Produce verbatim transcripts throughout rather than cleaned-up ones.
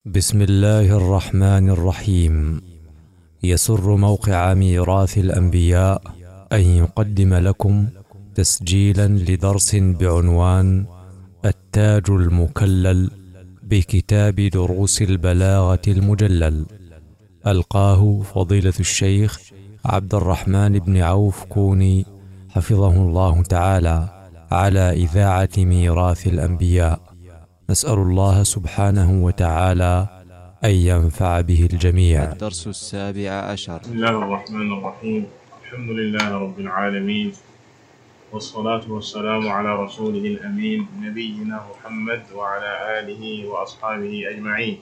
بسم الله الرحمن الرحيم. يسر موقع ميراث الأنبياء أن يقدم لكم تسجيلا لدرس بعنوان التاج المكلل بكتاب دروس البلاغة المجلل، ألقاه فضيلة الشيخ عبد الرحمن بن عوف كوني حفظه الله تعالى على إذاعة ميراث الأنبياء. نسأل الله سبحانه وتعالى أن ينفع به الجميع. الدرس السابع عشر. بسم الله الرحمن الرحيم. الحمد لله رب العالمين، والصلاة والسلام على رسوله الأمين نبينا محمد وعلى آله وأصحابه أجمعين.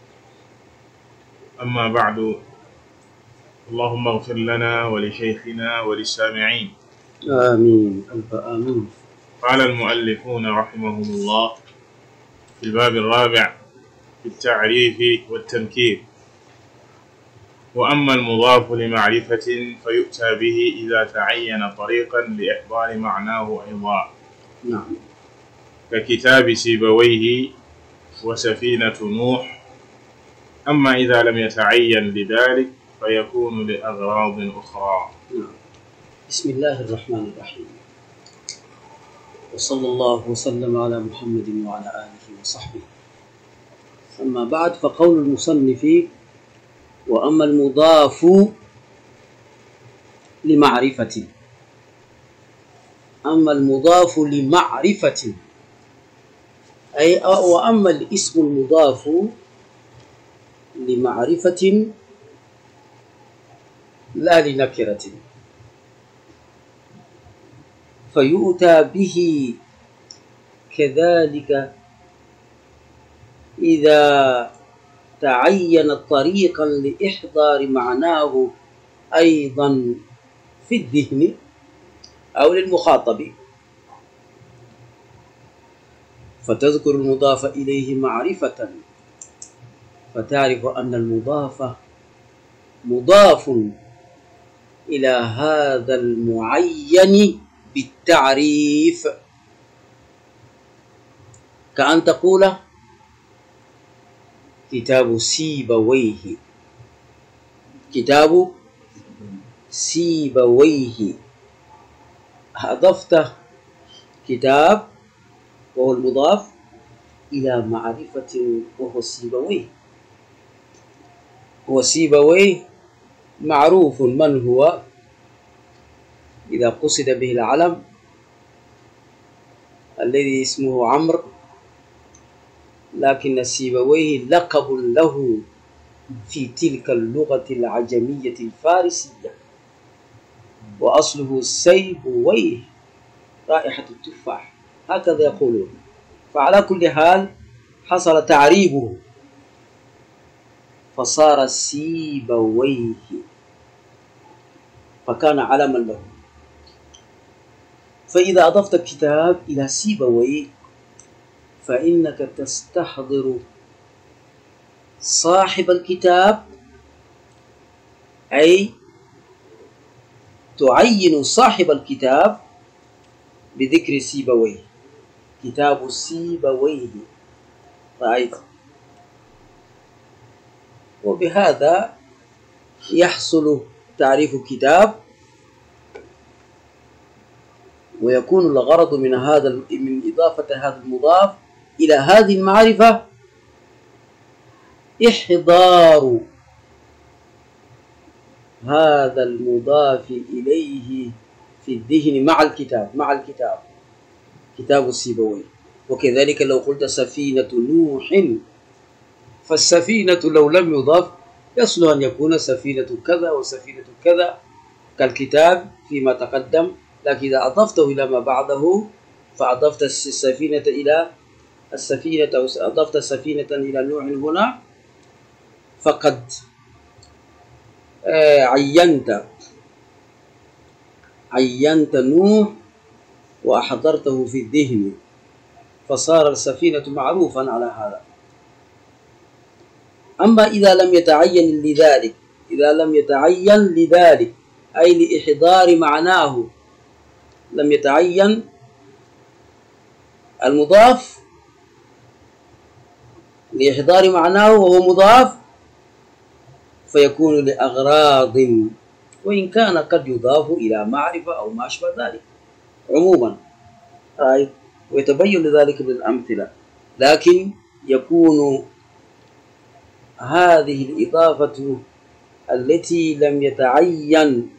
أما بعد، اللهم اغفر لنا ولشيخنا وللسامعين. آمين ألف آمين. قال المؤلفون رحمهم الله في الباب الرابع في التعريف والتنكير: وأما المضاف لمعرفة فيؤتى به إذا تعين طريقا لإحضار معناه أيضا، نعم، ككتاب سيبويه وسفينة نوح. أما إذا لم يتعين لذلك فيكون لأغراض أخرى. نعم. بسم الله الرحمن الرحيم، وصلى الله وسلم على محمد وعلى آله وصحبه. أما بعد، فقول المصنف: وأما المضاف لمعرفة. أما المضاف لمعرفة أي وأما الاسم المضاف لمعرفة لا لنكرة، فيؤتى به كذلك إذا تعين طريقا لإحضار معناه أيضا في الذهن أو للمخاطب، فتذكر المضاف إليه معرفة، فتعرف أن المضاف مضاف إلى هذا المعين بالتعريف، كأن تقول كتاب سيبويه، كتاب سيبويه، أضفت كتاب وهو المضاف إلى معرفة وهو سيبويه. هو سيبويه معروف من هو إذا قصد به العلم الذي اسمه عمرو، لكن سيبويه لقب له في تلك اللغة العجمية الفارسية، وأصله سيبويه رائحة التفاح، هكذا يقولون. فعلى كل حال حصل تعريبه فصار سيبويه، فكان علما له. فإذا أضفت الكتاب إلى سيبويه فإنك تستحضر صاحب الكتاب، أي تعين صاحب الكتاب بذكر سيبويه، كتاب سيبويه، رأيت؟ وبهذا يحصل تعريف الكتاب، ويكون الغرض من هذا من إضافة هذا المضاف إلى هذه المعرفة إحضار هذا المضاف إليه في الذهن مع الكتاب مع الكتاب كتاب السيبويه. وكذلك لو قلت سفينة نوح، فالسفينة لو لم يضاف يصلح أن يكون سفينة كذا وسفينة كذا كالكتاب فيما تقدم، لكن إذا أضفته إلى ما بعده فأضفت السفينة إلى السفينة أو أضفت سفينة إلى نوح هنا، فقد عينت عينت نوح وأحضرته في الذهن، فصار السفينة معروفا على هذا. أما إذا لم يتعين لذلك إذا لم يتعين لذلك أي لإحضار معناه، لم يتعين المضاف لإحضار معناه وهو مضاف فيكون لأغراض، وإن كان قد يضاف إلى معرفة أو ما أشبه ذلك عموما، ويتبين لذلك بالأمثلة. لكن يكون هذه الإضافة التي لم يتعين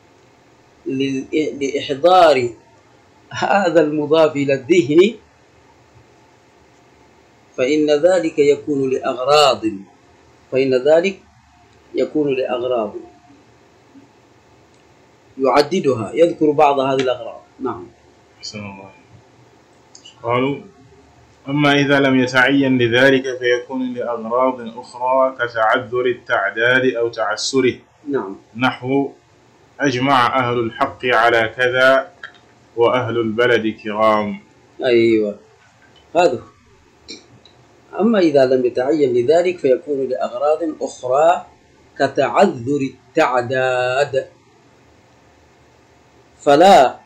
لإحضار هذا المضاف إلى الذهن فإن ذلك يكون لأغراض فإن ذلك يكون لأغراض يعددها، يذكر بعض هذه الأغراض. نعم. أحسن الله. قالوا: أما إذا لم يتعين لذلك فيكون لأغراض أخرى كتعذر التعداد أو تعسره. نعم. نحو: أجمع أهل الحق على كذا وأهل البلد كرام. أيوة هذا. أما إذا لم يتعين لذلك فيكون لأغراض أخرى كتعذر التعداد، فلا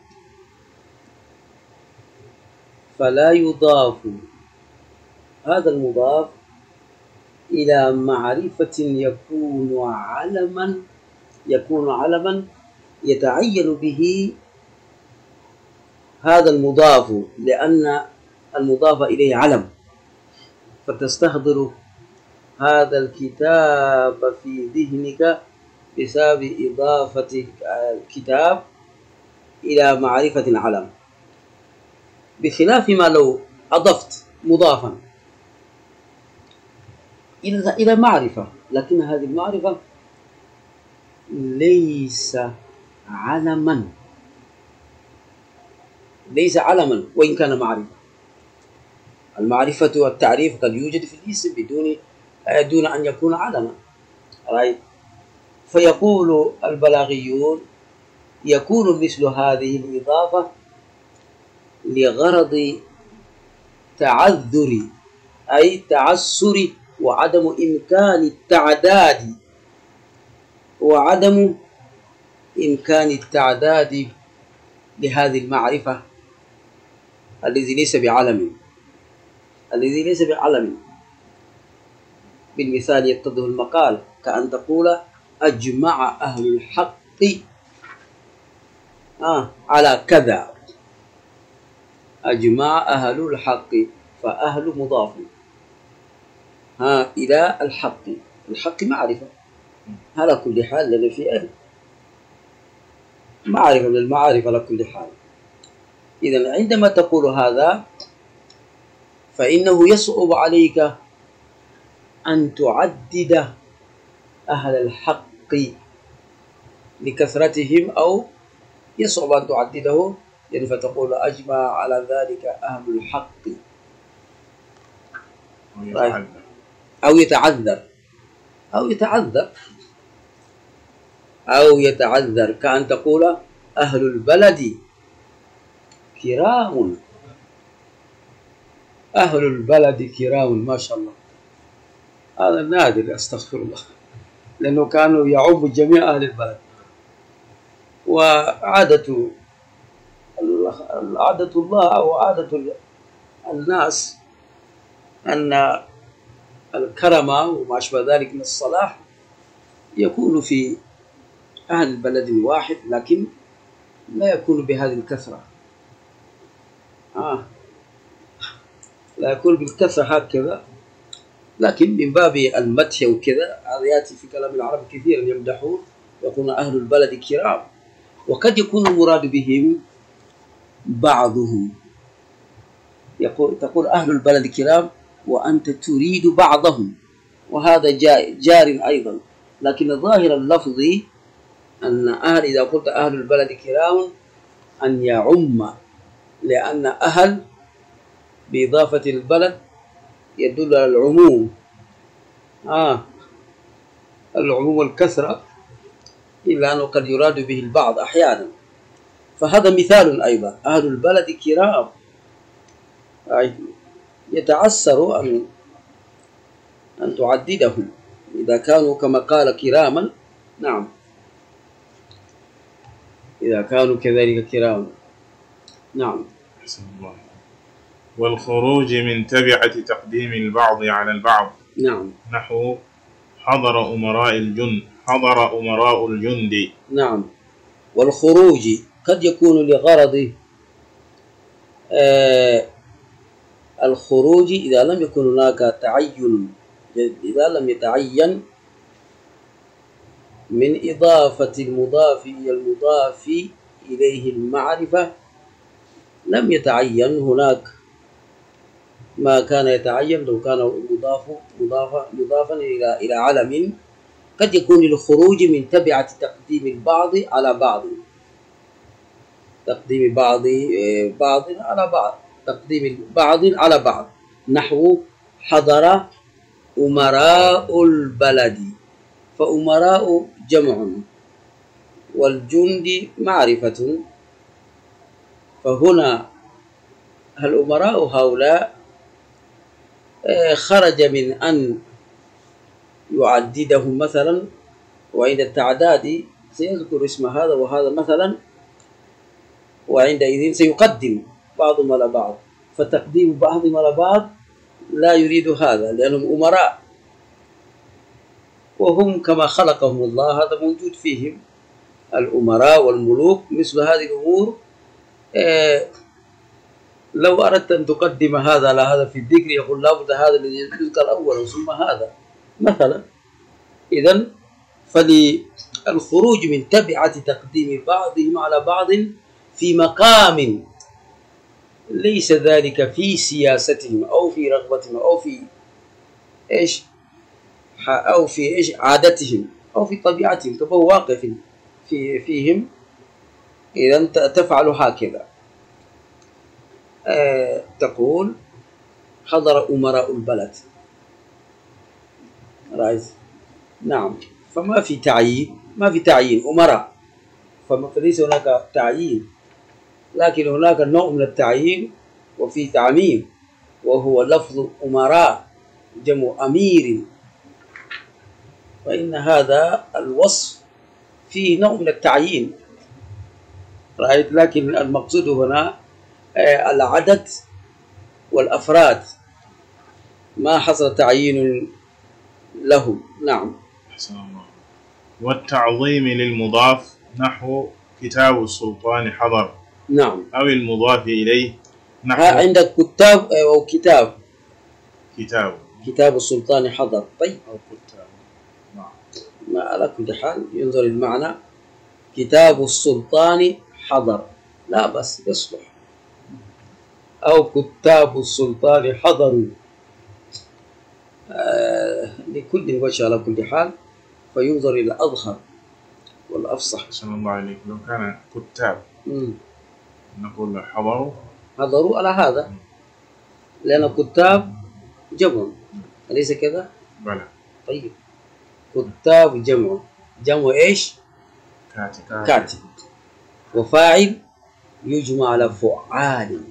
فلا يضاف هذا المضاف إلى معرفة يكون علما يكون علما يتعين به هذا المضاف، لأن المضاف إليه علم، فتستحضر هذا الكتاب في ذهنك بسبب إضافة الكتاب إلى معرفة العلم، بخلاف ما لو أضفت مضافا إلى إلى معرفة، لكن هذه المعرفة ليس علما ليس علما وإن كان معرفة. المعرفة والتعريف قد يوجد في الاسم بدون دون أن يكون علما. فيقول البلاغيون: يكون مثل هذه الإضافة لغرض تعذر أي تعسر وعدم إمكان التعداد وعدم إمكان التعداد لهذه المعرفة الذي ليس بعلم الذي ليس بعلم. بالمثال يتضح المقال، كأن تقول: أجمع أهل الحق آه على كذا. أجمع أهل الحق، فأهل مضاف ها إلى الحق، الحق معرفة على كل حال، لأن في أهل معرفة من المعارف على كل حال. إذن عندما تقول هذا فإنه يصعب عليك أن تعدد أهل الحق لكثرتهم، أو يصعب أن تعدده يعني فتقول: أجمع على ذلك أهل الحق، أو يتعذر أو يتعذر أو يتعذر كأن تقول: أهل البلد كرام. أهل البلد كرام، ما شاء الله، هذا نادر، أستغفر الله، لأنه كانوا يعم جميع أهل البلد. وعادة عادة الله أو عادة الناس أن الكرم وما أشبه ذلك من الصلاح يكون في أهل بلد واحد، لكن لا يكون بهذه الكثرة. آه. لا يكون بالكثرة هكذا، لكن من باب المدح وكذا هذا يأتي في كلام العرب كثيرا، يمدحون يقولون أهل البلد كرام، وقد يكون المراد بهم بعضهم. يقول تقول أهل البلد كرام وأنت تريد بعضهم، وهذا جار أيضا، لكن ظاهر اللفظ أن أهل إذا قلت أهل البلد كرام أن يعم، لأن أهل بإضافة البلد يدل على العموم، آه العموم والكثرة، إلا أنه قد يراد به البعض أحيانا. فهذا مثال أيضا، أهل البلد كرام، يتعسر أن أن تعددهم إذا كانوا كما قال كراما. نعم، إذا كانوا كذلك كراما. نعم. والخروج من تبعة تقديم البعض على البعض. نعم. نحو حضر أمراء الجند، حضر أمراء الجند. نعم. والخروج قد يكون لغرض آه الخروج إذا لم يكن هناك تعين، إذا لم يتعين من إضافة المضاف إلى المضاف إليه المعرفة، لم يتعين هناك ما كان يتعين لو كان مضاف مضافا مضافا إلى إلى علم. قد يكون للخروج من تبعة تقديم البعض على بعض، تقديم بعض بعض على بعض، تقديم البعض على بعض. نحو حضر أمراء البلد، فأمراء جمع والجند معرفة، فهنا الأمراء هؤلاء خرج من أن يعددهم مثلا، وعند التعداد سيذكر اسم هذا وهذا مثلا، وعندئذ سيقدم بعضهم على بعض، فتقديم بعضهم على بعض لا يريد هذا لأنهم أمراء، وهم كما خلقهم الله هذا موجود فيهم الأمراء والملوك. مثل هذه الأمور آه لو أردت أن تقدم هذا على هذا في الذكر يقول لابد هذا الذي يذكر أولا ثم هذا مثلا. إذن فللخروج من تبعة تقديم بعضهم على بعض في مقام ليس ذلك في سياستهم أو في رغبتهم أو في إيش أو في إيش عادتهم أو في طبيعتهم، فهو واقع في فيهم. إذا تفعل هكذا، أه تقول حضر أمراء البلد، رأيت؟ نعم. فما في تعيين، ما في تعيين أمراء، فليس هناك تعيين، لكن هناك نوع من التعيين وفي تعميم، وهو لفظ أمراء جمع أمير، فإن هذا الوصف فيه نوع من التعيين، رأيت؟ لكن المقصود هنا العدد والأفراد، ما حصل تعيين لهم. نعم. أحسن الله. والتعظيم للمضاف نحو كتاب السلطان حضر. نعم. أو المضاف إليه نحو عندك كتاب أو كتاب، كتاب كتاب السلطان حضر. طيب أو كتاب. نعم. ما على كل حال ينظر المعنى، كتاب السلطان حضر لا بس يصلح، أو كتاب السلطان حضروا، آه لكل وجه على كل حال، فينظر إلى الأظهر والأفصح. أحسن الله عليك. لو كان كتاب مم. نقول حضروا حضروا على هذا، لأن كتاب جمع أليس كذا؟ بلى. طيب كتاب جمع، جمع إيش؟ كاتب. كاتب. وفاعل يجمع على فعال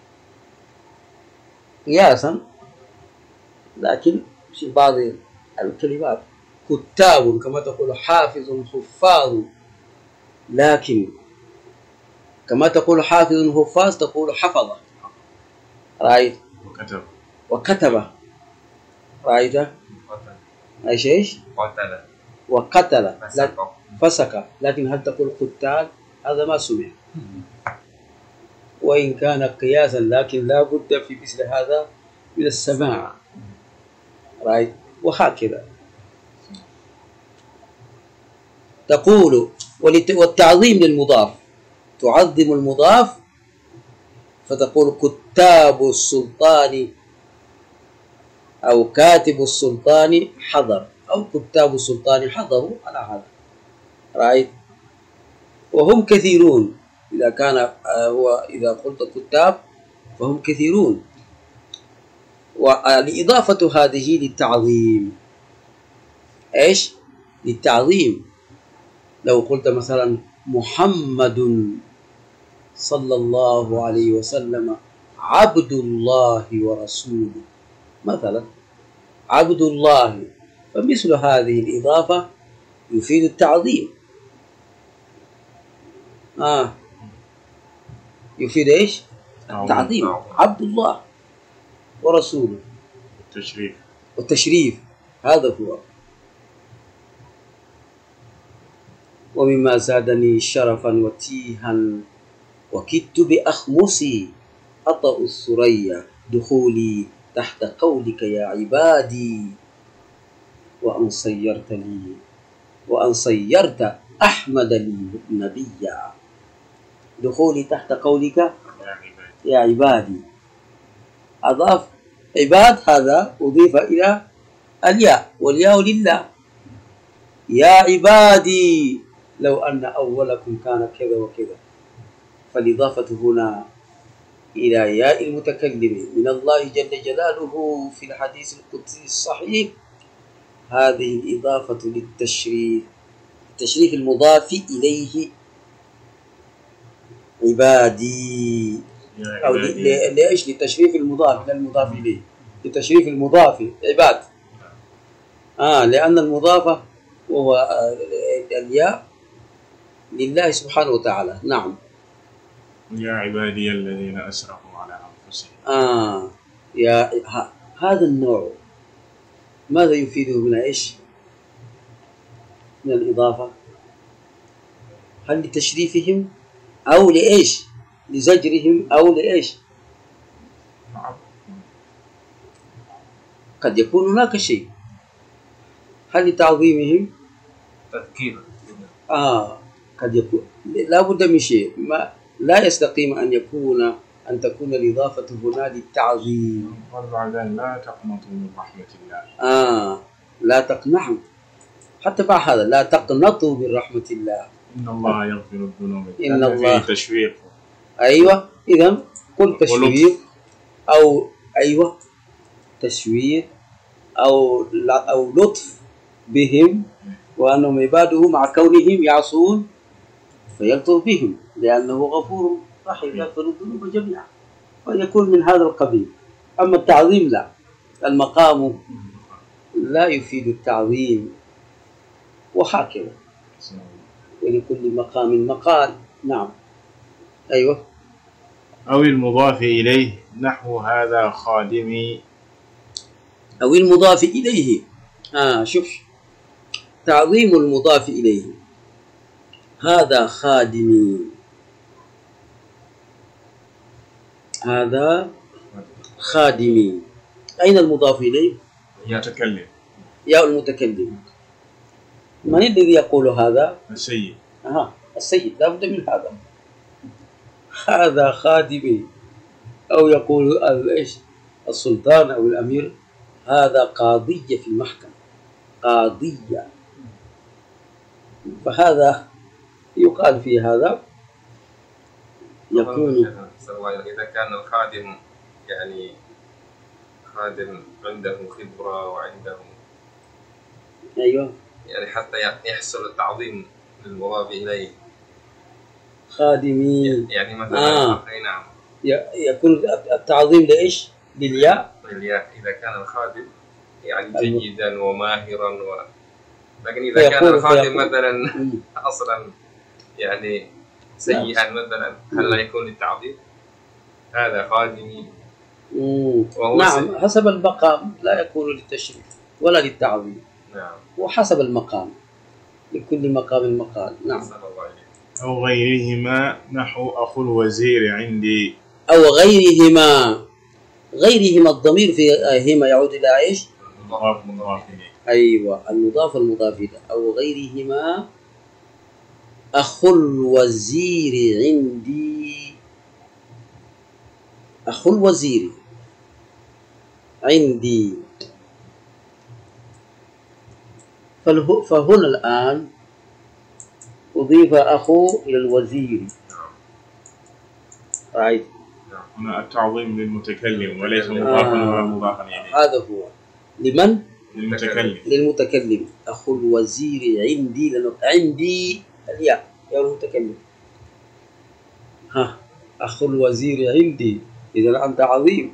قياسا، لكن في بعض الكلمات كتاب كما تقول حافظ حفاظ، لكن كما تقول حافظ حفاظ تقول حفظ، رأيت؟ وكتب. وكتب، رأيت؟ ايش ايش؟ قتل. وقتل فسك، لكن هل تقول قتال؟ هذا ما سمع، وإن كان قياسا، لكن لا بد في مثل هذا من السماع، رأيت؟ وهكذا تقول. والتعظيم للمضاف، تعظم المضاف فتقول كتاب السلطان أو كاتب السلطان حضر، أو كتاب السلطان حضروا على هذا، رأيت؟ وهم كثيرون، إذا كان هو إذا قلت كتاب فهم كثيرون، والإضافة هذه للتعظيم. إيش؟ للتعظيم. لو قلت مثلا محمد صلى الله عليه وسلم عبد الله ورسوله مثلا، عبد الله، فمثل هذه الإضافة يفيد التعظيم. آه يفيد إيش؟ التعظيم. عبد الله ورسوله. التشريف والتشريف هذا هو. ومما زادني شرفا وتيها وكدت بأخمصي أطأ الثريا دخولي تحت قولك يا عبادي وأن صيرت لي وأن صيرت أحمد لي نبيا. دخولي تحت قولك يا عبادي. يا عبادي أضاف عباد، هذا أضيف إلى الياء، والياء لله. يا عبادي لو أن أولكم كان كذا وكذا، فالإضافة هنا إلى ياء المتكلم من الله جل جلاله في الحديث القدسي الصحيح. هذه الإضافة للتشريف، التشريف المضاف إليه عبادي، أو لإيش؟ للتشريف المضاف للمضاف إليه، للتشريف المضاف عباد. آه لأن المضافة وهو الياء لله سبحانه وتعالى. نعم. يا عبادي الذين أسرفوا على أنفسهم. آه يا ه... هذا النوع ماذا يفيده من إيش؟ من الإضافة؟ هل لتشريفهم أو لإيش؟ لزجرهم أو لإيش؟ قد يكون هناك شيء. هل لتعظيمهم؟ تذكير. آه قد يكون لا بد من شيء، ما لا يستقيم أن يكون أن تكون الإضافة هنا للتعظيم. وبعد ذلك لا تقنطوا من رحمة الله. آه لا تقنعوا، حتى مع هذا لا تقنطوا من رحمة الله. إن الله يغفر الذنوب. إن الله فيه تشويق. أيوة، إذا قل تشويق أو أيوة تشويق أو أو لطف بهم، وأنهم عباده مع كونهم يعصون فيلطف بهم لأنه غفور رحيم يغفر الذنوب جميعا، ويكون من هذا القبيل. أما التعظيم لا، المقام لا يفيد التعظيم، وهكذا ولكل مقام مقال. نعم. أيوة. أو المضاف إليه نحو هذا خادمي. أو المضاف إليه. آه شوف، تعظيم المضاف إليه هذا خادمي، هذا خادمي. أين المضاف إليه؟ المتكلم. يا المتكلم. من الذي يقول هذا؟ السيد. أها السيد، لا بد من هذا. هذا خادمي، أو يقول إيش السلطان أو الأمير، هذا قاضية في المحكمة، قاضية. فهذا يقال في هذا يكون إذا كان الخادم يعني خادم عنده خبرة وعنده أيوة يعني حتى يحصل التعظيم للمضاف إليه خادمين، يعني مثلا آه. أي نعم يكون التعظيم لإيش؟ للياء. للياء إذا كان الخادم يعني جيدا وماهرا و... لكن إذا كان الخادم مثلا أصلا يعني سيئا مثلا هل لا يكون للتعظيم؟ هذا خادمي. نعم سيء. حسب المقام لا يكون للتشريف ولا للتعظيم. نعم. وحسب المقام، لكل مقام مقال. نعم. أو غيرهما نحو أخو الوزير عندي. أو غيرهما، غيرهما الضمير في هما يعود إلى إيش؟ المضاف المضاف إليه. أيوة المضاف المضاف إليه. أو غيرهما أخو الوزير عندي، أخو الوزير عندي. فهنا الآن أضيف أخو إلى الوزير. رأيت هنا التعظيم للمتكلم وليس مضافا ولا مضافا إليه. هذا هو لمن؟ للمتكلم. للمتكلم. أخو الوزير عندي، لأنه عندي الياء يا المتكلم. ها أخو الوزير عندي، إذا أنت عظيم.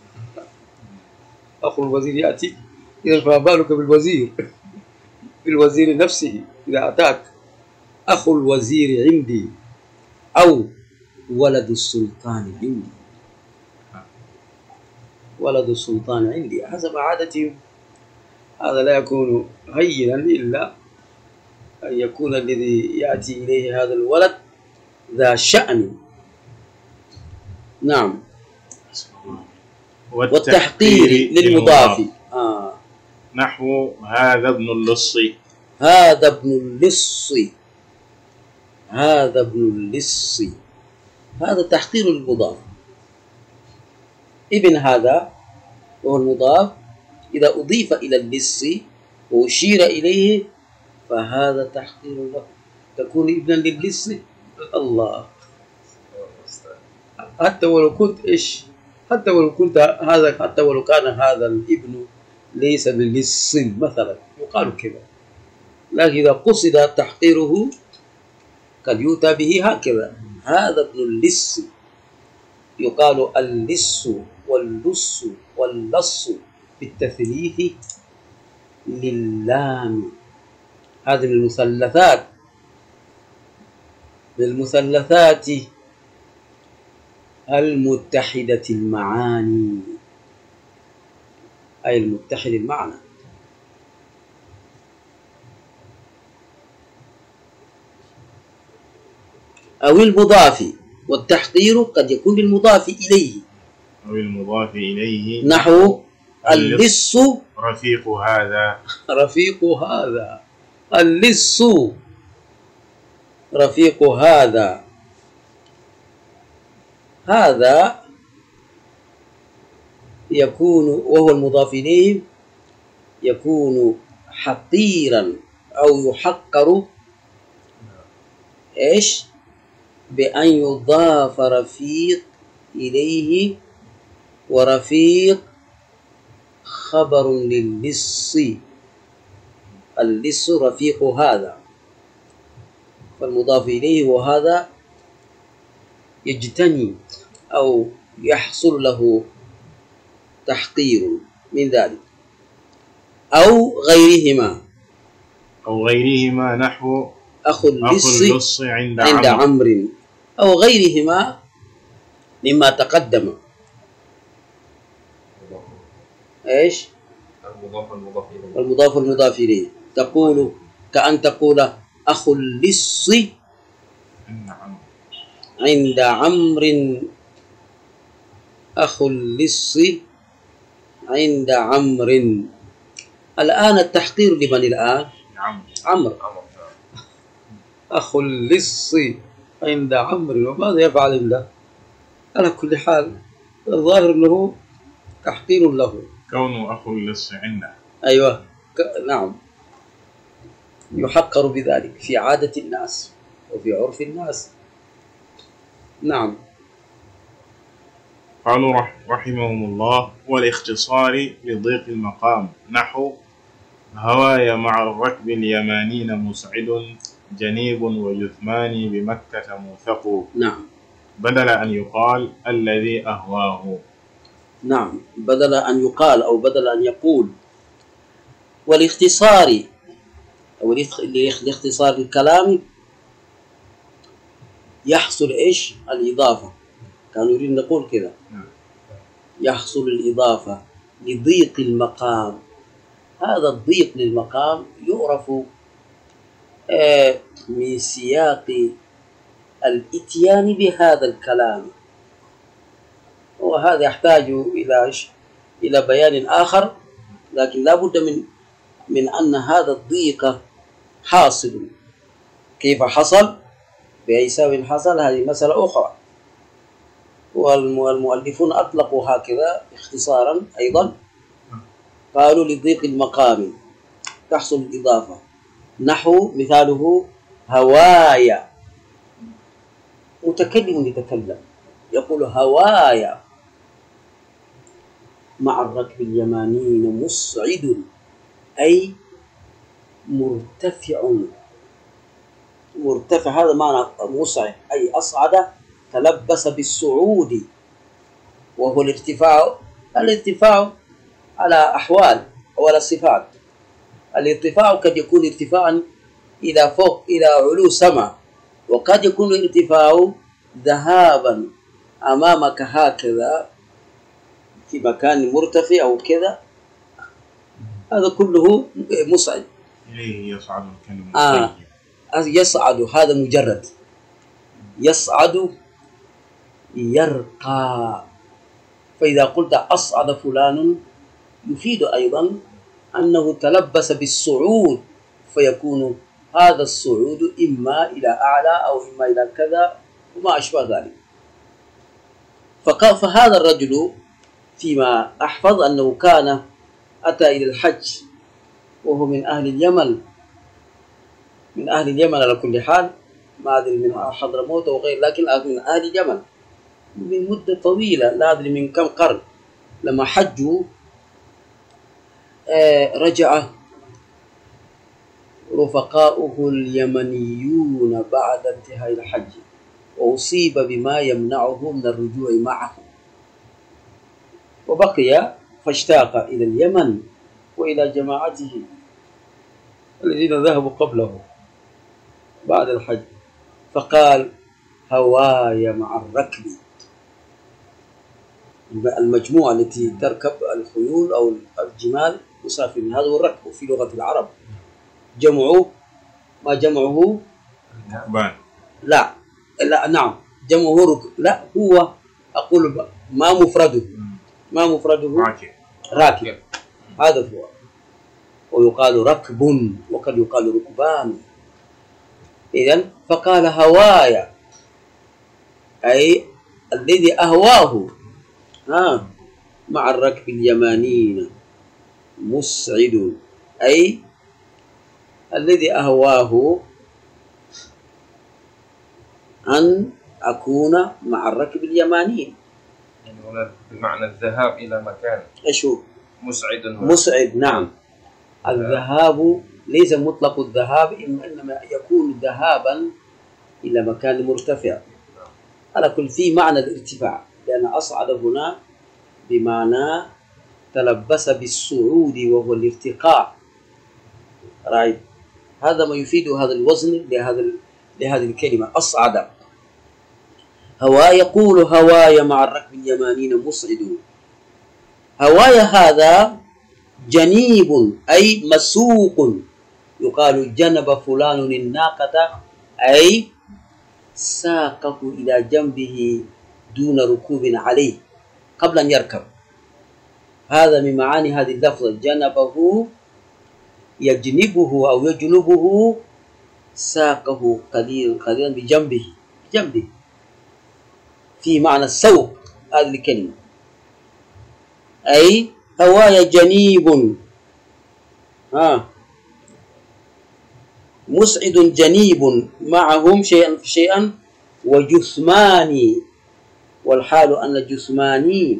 أخو الوزير يأتي، إذا فما بالك بالوزير، بالوزير نفسه إذا أتاك. أخو الوزير عندي أو ولد السلطان عندي. ولد السلطان عندي حسب عادتهم. هذا لا يكون هينا إلا أن يكون الذي يأتي إليه هذا الولد ذا شأن. نعم. والتحقير للمضاف آه. نحو هذا ابن اللص. هذا ابن اللص. هذا ابن اللص. هذا تحقير المضاف. ابن هذا وهو المضاف إذا أضيف إلى اللص وأشير إليه فهذا تحقير له، تكون ابنا لللص. الله، حتى ولو كنت إيش، حتى ولو كنت هذا، حتى ولو كان هذا الابن ليس لللص مثلا يقال كذا، لكن إذا قصد تحقيره قد يؤتى به هكذا، هذا ابن اللص. يقال اللص واللص واللص بالتثليث للام. هذه من المثلثات، من المثلثات المتحدة المعاني، أي المتحد المعنى. أو المضاف، والتحقير قد يكون للمضاف إليه. أو المضاف إليه نحو اللص رفيق هذا. رفيق هذا، اللص رفيق هذا. هذا يكون وهو المضاف إليه يكون حقيرا أو يحقر إيش بأن يضاف رفيق إليه، ورفيق خبر لللص. اللص رفيق هذا، فالمضاف إليه وهذا يجتني أو يحصل له تحقير من ذلك. أو غيرهما، أو غيرهما نحو أخو اللص عند, عند عمرو، أو غيرهما مما تقدم. إيش؟ المضاف المضاف إليه. المضاف المضاف إليه، تقول كأن تقول أخو اللص عند عمرو. أخو اللص عند عمرو. الآن التحقير لمن الآن؟ عمرو. أخو اللص عند عمرو، وماذا يفعل عنده؟ على كل حال الظاهر أنه تحقير له كونه أخو اللص عنده. أيوة نعم، يحقر بذلك في عادة الناس وفي عرف الناس. نعم. قالوا رحمهم الله والاختصار لضيق المقام نحو هواي مع الركب اليمانين مسعد جنيب ويثمان بمكة موثق. نعم. بدل أن يقال الذي أهواه. نعم، بدل أن يقال أو بدل أن يقول. والاختصار أو لاختصار الكلام يحصل إيش؟ الإضافة. كانوا يريد نقول كذا، يحصل الإضافة لضيق المقام. هذا الضيق للمقام يعرف من سياق الإتيان بهذا الكلام، وهذا يحتاج إلى إيش؟ إلى بيان آخر، لكن لا بد من من أن هذا الضيق حاصل. كيف حصل؟ بأي سبب حصل؟ هذه مسألة أخرى، والمؤلفون أطلقوا هكذا اختصارا أيضا، قالوا لضيق المقام تحصل الإضافة. نحو مثاله هوايا، متكلم يتكلم يقول هوايا مع الركب اليمانين مسعد، أي مرتفع. مرتفع هذا معنى مسعد، أي أصعد، تلبس بالصعود، وهو الارتفاع. الارتفاع على أحوال وعلى صفات. الارتفاع قد يكون ارتفاعا إلى فوق إلى علو سماء، وقد يكون ارتفاع ذهابا أمامك هكذا في مكان مرتفع أو كذا، هذا كله مصعد. إليه يصعد الكلم آه يصعد هذا مجرد، يصعد يرقى. فإذا قلت أصعد فلان يفيد أيضا أنه تلبس بالصعود، فيكون هذا الصعود إما إلى أعلى أو إما إلى كذا وما أشبه ذلك. فقال فهذا الرجل فيما أحفظ أنه كان أتى إلى الحج وهو من أهل اليمن، من أهل اليمن على كل حال، ما أدري من حضرموت وغير، لكن من أهل اليمن من مدة طويلة، لا أدري من كم قرن. لما حجوا آه رجع رفقاؤه اليمنيون بعد انتهاء الحج، وأصيب بما يمنعه من الرجوع معه، وبقي فاشتاق إلى اليمن وإلى جماعته الذين ذهبوا قبله بعد الحج، فقال هواي مع الركب. المجموعة التي تركب الخيول أو الجمال مسافرين، هذا هو الركب في لغة العرب. جمعه ما جمعه ركبان، لا لا نعم جمعه ركب، لا هو أقول ما مفرده، ما مفرده راكب، راكب، هذا هو. ويقال ركب وقد يقال ركبان. إذن فقال هوايا أي الذي أهواه ها مع الركب اليمانيين مسعد، أي الذي أهواه أن أكون مع الركب اليمانيين. يعني هنا بمعنى الذهاب إلى مكان. إيش هو؟ مسعد هنا. مسعد نعم. الذهاب ليس مطلق الذهاب، إنما يكون ذهابا إلى مكان مرتفع. على كل في معنى الارتفاع، لأن أصعد هنا بمعنى تلبس بالصعود وهو الارتقاء. رأيت هذا ما يفيد هذا الوزن لهذا لهذه الكلمة أصعد. هوا يقول هواي مع الركب اليمانيين مسعد. هواي هذا جنيب أي مسوق، يقال جنب فلان الناقة أي ساقه إلى جنبه دون ركوب عليه قبل أن يركب. هذا من معاني هذه اللفظة، جنبه يجنبه أو يجنبه، ساقه قليلا قليلا بجنبه بجنبه في معنى السوق. هذه الكلمة أي هواي جنيب، ها مسعد جنيب معهم شيئا شيئا وجثماني، والحال أن جثماني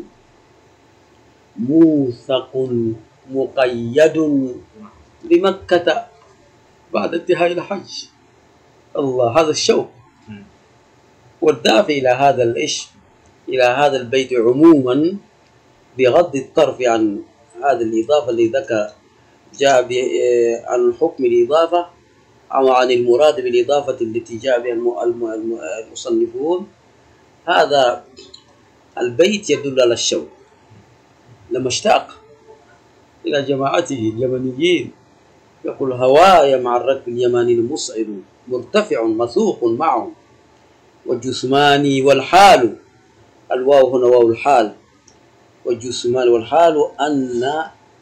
موثق مقيد بمكة بعد انتهاء الحج. الله، هذا الشوق. والدافع إلى هذا الإيش إلى هذا البيت عموما بغض الطرف عن هذه الإضافة اللي ذكر جاء عن حكم الإضافة أو عن المراد بالإضافة التي جاء بها المصنفون، هذا البيت يدل على الشوق. لما اشتاق إلى جماعته اليمنيين يقول هواي مع الركب اليماني مسعد مرتفع مثوق معهم والجثماني، والحال الواو هنا واو الحال، والجثمان والحال أن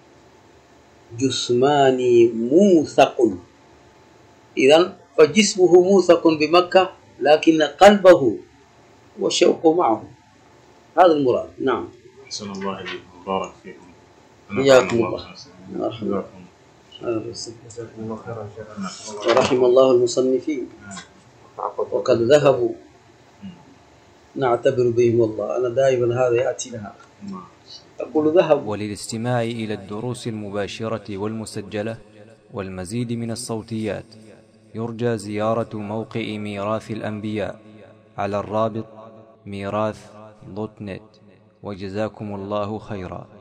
جثماني موثق. إذن فجسمه موثق بمكة لكن قلبه وشوقه معه، هذا المراد. نعم. أحسن الله إليكم، بارك فيكم. حياكم الله. ورحم الله المصنفين وقد ذهبوا نعتبر بهم والله. أنا دائما هذا يأتي لها أقول ذهب. وللاستماع إلى الدروس المباشرة والمسجلة والمزيد من الصوتيات يرجى زيارة موقع ميراث الأنبياء على الرابط ميراث دوت نت. وجزاكم الله خيرا.